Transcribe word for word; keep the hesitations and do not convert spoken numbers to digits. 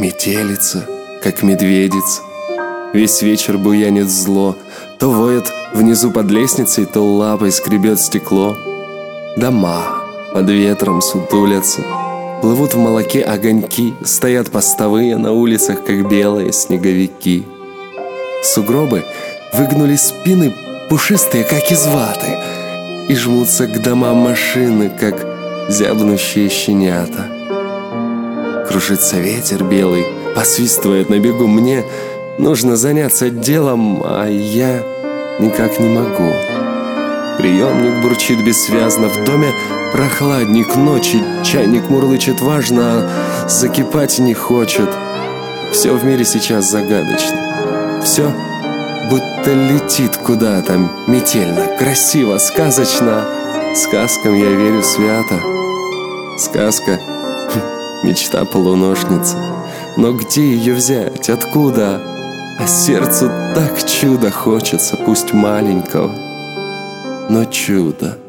метелица, как медведица. Весь вечер буянит зло, то воет внизу под лестницей, то лапой скребет стекло. Дома под ветром сутулятся, плывут в молоке огоньки, стоят постовые на улицах, как белые снеговики. Сугробы выгнули спины, пушистые, как из ваты, и жмутся к домам машины, как зябнущие щенята. Кружится ветер белый, посвистывает на бегу. Мне нужно заняться делом, а я никак не могу. Приемник бурчит бессвязно, в доме прохладник ночи, чайник мурлычет важно, а закипать не хочет. Все в мире сейчас загадочно, все будто летит куда-то метельно, красиво, сказочно. Сказкам я верю свято. Сказка — мечта полуношницы. Но где ее взять, откуда? А сердцу так чудо хочется, пусть маленького, но чудо.